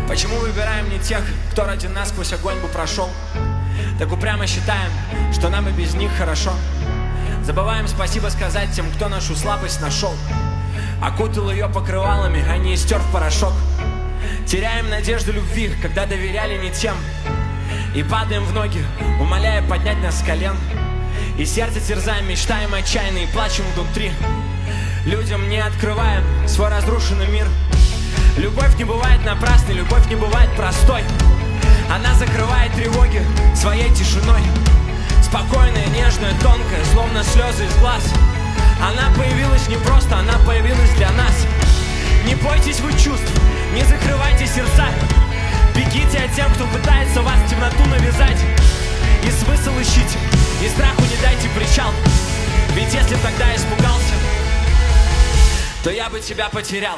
Почему выбираем не тех, кто ради нас сквозь огонь бы прошел? Так упрямо считаем, что нам и без них хорошо. Забываем спасибо сказать тем, кто нашу слабость нашел, окутал ее покрывалами, а не истер в порошок. Теряем надежду любви, когда доверяли не тем, и падаем в ноги, умоляя поднять нас с колен. И сердце терзаем, мечтаем отчаянно и плачем внутри, людям не открываем свой разрушенный мир. Любовь не бывает напрасной, любовь не бывает простой. Она закрывает тревоги своей тишиной. Спокойная, нежная, тонкая, словно слезы из глаз. Она появилась не просто, она появилась для нас. Не бойтесь вы чувств, не закрывайте сердца. Бегите от тех, кто пытается вас в темноту навязать. И смысл ищите, и страху не дайте причал. Ведь если тогда испугался, то я бы тебя потерял.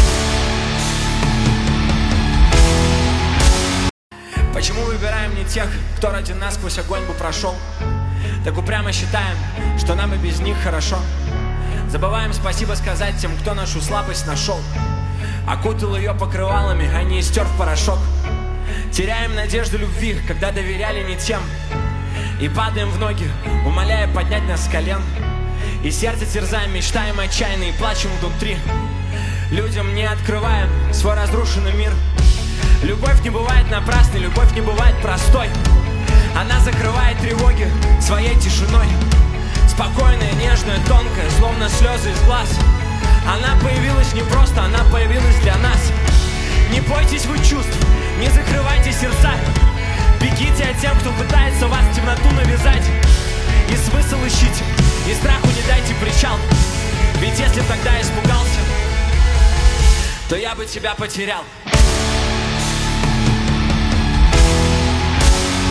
Почему выбираем не тех, кто ради нас сквозь огонь бы прошел? Так упрямо считаем, что нам и без них хорошо. Забываем спасибо сказать тем, кто нашу слабость нашел, окутал ее покрывалами, а не истер в порошок. Теряем надежду любви, когда доверяли не тем, и падаем в ноги, умоляя поднять нас с колен. И сердце терзаем, мечтаем отчаянно и плачем внутри, людям не открываем свой разрушенный мир. Любовь не бывает напрасной, любовь не бывает простой. Она закрывает тревоги своей тишиной. Спокойная, нежная, тонкая, словно слезы из глаз. Она появилась не просто, она появилась для нас. Не бойтесь вы чувств, не закрывайте сердца. Бегите от тех, кто пытается вас в темноту навязать. И смысл ищите, и страху не дайте причал. Ведь если тогда испугался, то я бы тебя потерял.